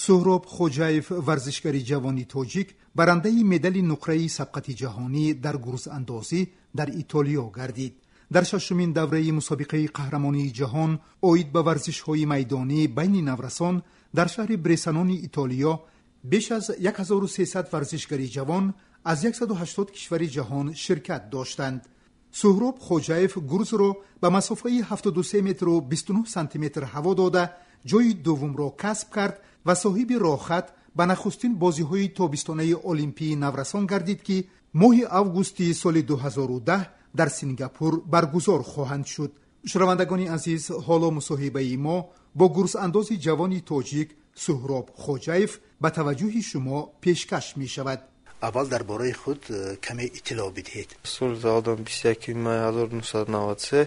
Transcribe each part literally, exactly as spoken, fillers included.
سهراب خوجایف ورزشکاری جوانی تاجیک برنده مدال نقره سبقت جهانی در گروز اندازی در ایتالیا گردید. در ششمین دوره مسابقه قهرمانی جهان اوید به ورزش‌های میدانی بین نورسان در شهر برسانون ایتالیا بیش از هزار و سیصد ورزشکاری جوان از صد و هشتاد کشور جهان شرکت داشتند. سهراب خوجایف گروز را به مسافه هفتاد و سه متر و بیست و نه سانتی متر هوا داده جای دوم را کسب کرد و صاحب راهخط به نخستین بازی‌های تابستانه المپی نورسان گردید که ماه اوگوست سال دو هزار و ده در سینگاپور برگزار خواهند شد. شنوندگان عزیز، حالا مصاحبه ما با گروز انداز جوانی تاجیک سهراب خوجایف به توجه شما پیشکش می شود. اول درباره خود کمی اطلاع بدهید. سال زادم بیست و یک مای هزار و نهصد و نود و سه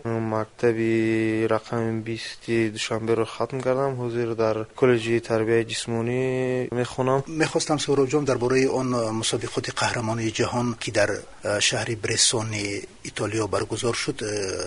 مکتبی رقم بیست دوشنبه رو ختم کردم. حاضر در کالج تربیت جسمانی میخونم. میخواستم سهراب جان درباره اون مسابقات قهرمانی جهان که در شهر برسون ایتالیا برگزار شد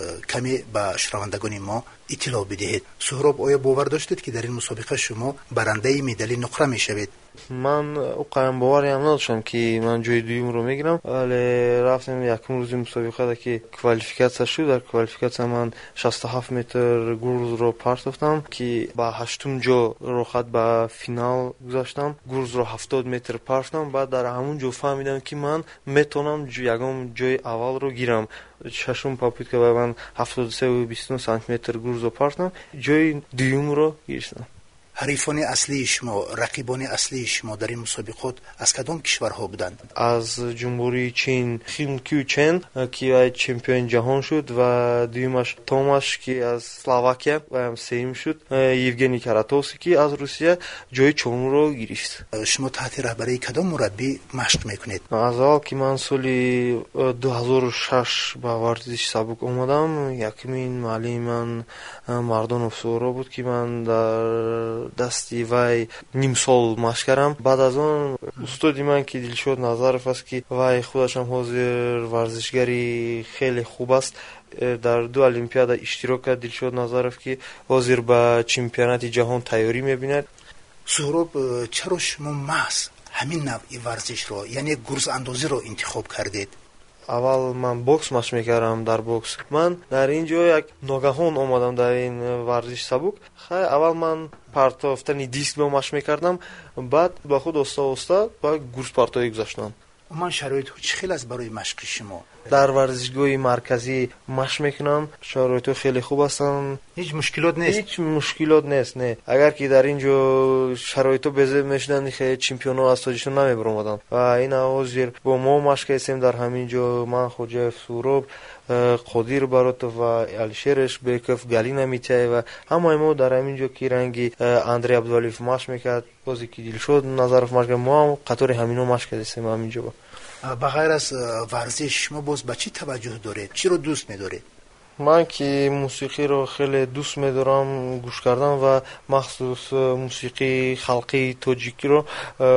کمی به شنوندگان ما اطلاع بدهید. سهراب، آیا باور داشتید که در این مسابقه شما برنده مدال نقره میشوید؟ من اوقام باوری هم نداشتم که من جای دوم رو میگیرم، ولی رفتم یکم روز مسابقه که کوالیفیکاسیون شد. در کوالیفیکاسیون من شصت و هفت متر گروز رو پرتافتم که با هشتم جا رو خط به فینال گذاشتم. گروز رو هفتاد متر پرتافتم. بعد در همون جا فهمیدم که من میتونم یگام جای اول رو گیرم. ششم پاپید که من هفتاد و سه و بیست و نه سانتی متر گروز رو پرتافتم، جای دوم رو گرفتم. حریفان اصلی شما، رقیبان اصلی شما در این مسابقات از کدام کشورها بودند؟ از جمهوری چین خیم کیو چن که چمپیون جهان شد و دومش توماش که از اسلواکیه و هم سوم شد. یوگنی کراتوفسکی که از روسیه جای چهارم رو گرفت. شما تحت رهبری کدام مربی مشق میکنید؟ از اول که من سالی دو هزار و شش به ورزش سبک اومدم، یکمین معلم من مردان سورا بود که من در دستی وای نیم سال مشق کردم. بعد از اون استادی من که دلشاد نظرف است که وای خودش هم حاضر ورزشگری خیلی خوب است، در دو المپیاد اشتراک کرد. دلشاد نظرف که حاضر به چمپیونات جهان تیاری میبیند. سهراب، چرا شما محض همین نوع ورزش رو یعنی گروز اندازی رو انتخاب کردید؟ اول من بوکس مشق میکردم. در بوکس من در اینجا یک ناگهان اومدم در این ورزش سبک. خیلی اول من پرتافتن دیسک به مشق میکردم، بعد با خود استا استا با گروز پرتایی گذاشتم. من شرایط چه خیلی از برای مشق شما؟ در ورزشگاه مرکزی مشق میکنم. شرایط خیلی خوب هستن، هیچ مشکلات نیست. هیچ مشکلات نیست. نه اگر که در اینجا شرایط بزرگ میشدن خیلی چمپیون ها از تاجشون نمیبرمدن و این حاضر با ما مشق هستیم در همینجا. من خوجایف سهراب، قدیر باروتوف و الشیرش بیکوف گالینا میتای و همه ما در همینجا که رنگی اندری عبدالولیف مشق میکرد، بازی که دلشاد نظرف مشق ما هم قطار همینو مشق هستیم همینجا. بغیر از ورزش شما باز به چی توجه دارید؟ چی رو دوست می‌دارید؟ من که موسیقی رو خیلی دوست می‌دارم گوش کردن و مخصوص موسیقی خلقی تاجیکی رو.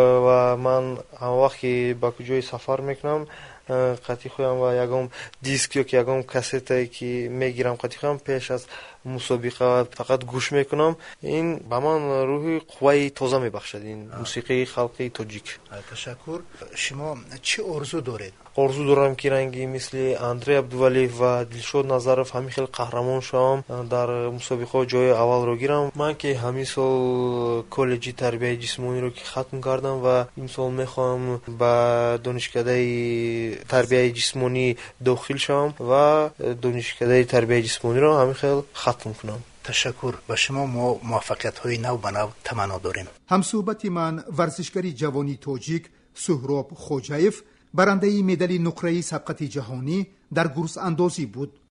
و من هر وقتی با کجای سفر میکنم قطعی خودم و یگام دیسک یا یگام کاستایی که میگیرم قطعی خودم پیش از مسابقه فقط گوش میکنم. این به من روحی قوی تازه میبخشد این موسیقی خلقی تاجیک. تشکر. شما چه آرزو دارید؟ آرزو دارم که رنگی مثل اندری عبدالولیف و دلشاد نظرف همین خیلی قهرمان شوم، در مسابقه جای اول رو گیرم. من که همین سال کالج تربیت جسمانی رو که ختم کردم و این سال میخوام به دانشکده تربیت جسمانی داخل شوم و دانشکده تربیت جسمانی رو همین خیلی ختم کنم. تشکر. به شما ما موفقیت های نو به نو تمنا داریم. همصحبت من ورزشکاری جوانی تاجیک سهراب خوجایف برنده مدال نقره سبقت جهانی در گروز اندازی بود.